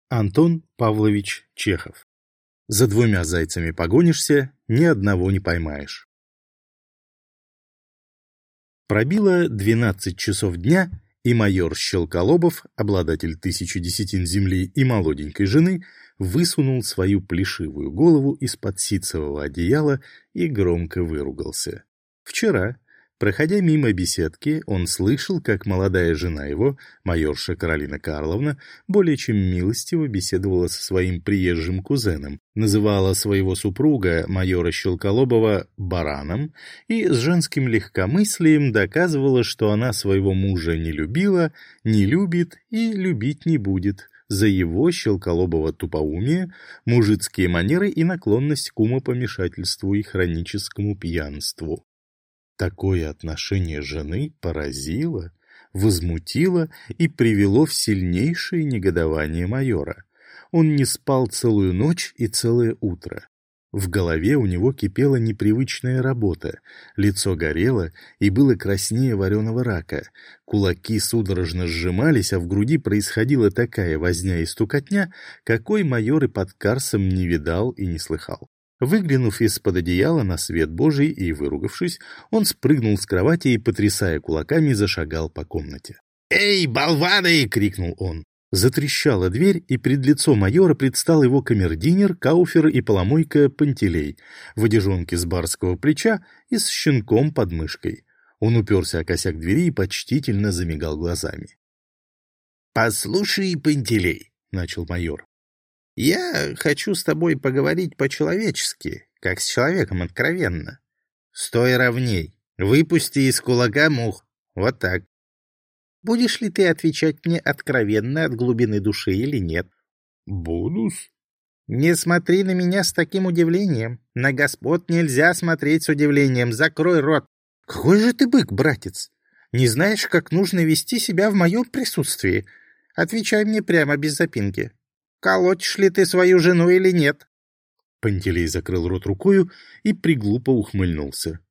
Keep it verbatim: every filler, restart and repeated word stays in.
Антон Павлович Чехов. За двумя зайцами погонишься, ни одного не поймаешь. Пробило двенадцать часов дня, и майор Щелколобов, обладатель тысячи десятин земли и молоденькой жены, высунул свою плешивую голову из-под ситцевого одеяла и громко выругался. Вчера, проходя мимо беседки, он слышал, как молодая жена его, майорша Каролина Карловна, более чем милостиво беседовала со своим приезжим кузеном, называла своего супруга, майора Щелколобова, бараном и с женским легкомыслием доказывала, что она своего мужа не любила, не любит и любить не будет за его, Щелколобова, тупоумие, мужицкие манеры и наклонность к умопомешательству и хроническому пьянству. Такое отношение жены поразило, возмутило и привело в сильнейшее негодование майора. Он не спал целую ночь и целое утро. В голове у него кипела непривычная работа, лицо горело и было краснее вареного рака, кулаки судорожно сжимались, а в груди происходила такая возня и стукотня, какой майор и под Карсом не видал и не слыхал. Выглянув из-под одеяла на свет Божий и выругавшись, он спрыгнул с кровати и, потрясая кулаками, зашагал по комнате. «Эй, болваны!» — крикнул он. Затрещала дверь, и пред лицо майора предстал его камердинер, кауфер и поломойка Пантелей, в одежонке с барского плеча и с щенком под мышкой. Он уперся о косяк двери и почтительно замигал глазами. «Послушай, Пантелей!» — начал майор. «Я хочу с тобой поговорить по-человечески, как с человеком откровенно. Стой ровней, выпусти из кулака мух. Вот так. Будешь ли ты отвечать мне откровенно от глубины души или нет?» «Буду-с». «Не смотри на меня с таким удивлением. На господ нельзя смотреть с удивлением. Закрой рот. Какой же ты бык, братец? Не знаешь, как нужно вести себя в моем присутствии? Отвечай мне прямо, без запинки. Колотишь ли ты свою жену или нет?» Пантелей закрыл рот рукою и приглупо ухмыльнулся.